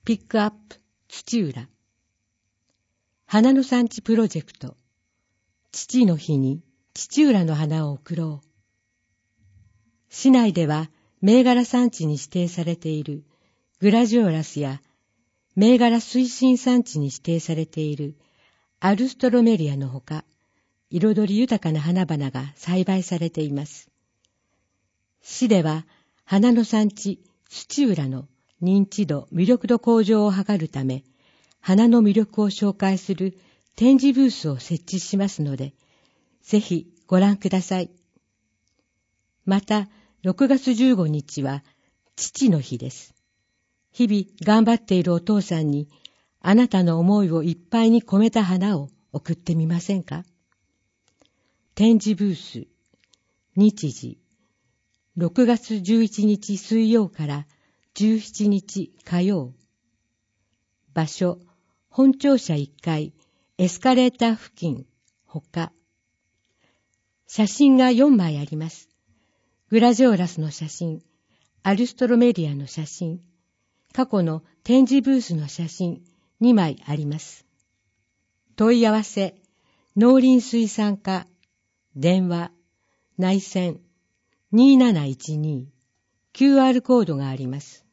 ピックアップ土浦。花の産地プロジェクト。父の日に土浦の花を贈ろう。市内では銘柄産地に指定されているグラジオラスや銘柄推進産地に指定されているアルストロメリアのほか、彩り豊かな花々が栽培されています。市では花の産地土浦の認知度、魅力度向上を図るため、花の魅力を紹介する展示ブースを設置しますので、ぜひご覧ください。また、6月15日は父の日です。日々頑張っているお父さんに、あなたの思いをいっぱいに込めた花を贈ってみませんか？展示ブース、日時、6月11日水曜から17日火曜。場所、本庁舎1階、エスカレーター付近、ほか。写真が4枚あります。グラジオラスの写真、アルストロメリアの写真、過去の展示ブースの写真2枚あります。問い合わせ、農林水産課、電話、内線、2712、QR コードがあります。